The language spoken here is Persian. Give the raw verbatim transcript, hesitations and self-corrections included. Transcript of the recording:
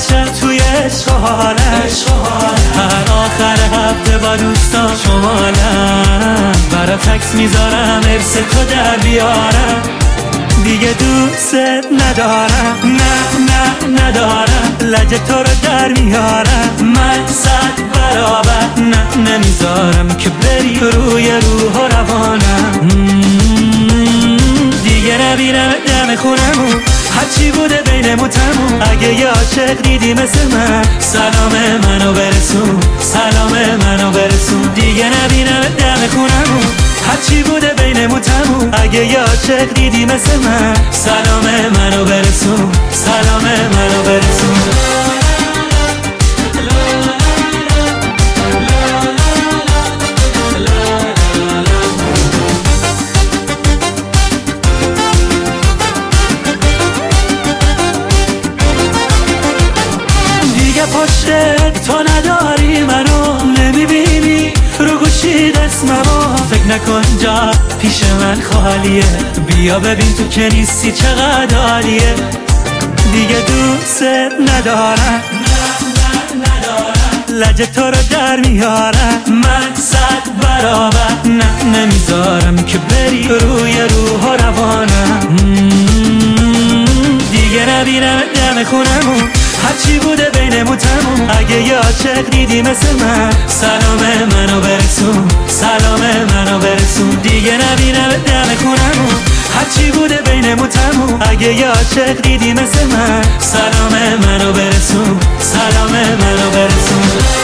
شب توی عشق و حالت، هر آخر هفته با دوستان شمالم، برا تکس میذارم ارس تو در بیارم. دیگه دوست ندارم، نه نه ندارم، لجه تو رو در میارم. من صد برابر نه نمیذارم که بری روی روح و روانم. دیگه نبینم دم خونمون، هرچی بوده بینمون تموم. اگه یه عاشق دیدی مثل من، سلام منو برسون، سلام منو برسون. دیگه نبینم دم خونمون، هرچی بوده بینمون تموم. اگه یه عاشق دیدی مثل من، سلام منو برسون، سلام منو برسون. دیگه پشت تو نداری، منو نمیبینی رو گوشی اسممو. فکر نکن جا پیش من خالیه، بیا ببین تو که نیستی چقدر عالیه. دیگه دوست ندارم، لجه تو رو در میارم. من صد برابر نه نمیذارم که بری روی روح و روانم. دیگه نبینم دم خونمون، هرچی بوده بینمون تموم. اگه یه عاشق دیدی مثل من، سلام منو برسون، سلام منو برسون. دیگه نبینم دم خونمون، هرچی بوده بینمون تموم. اگه یه عاشق دیدی مثل من، سلام منو برسون، سلام منو برسون.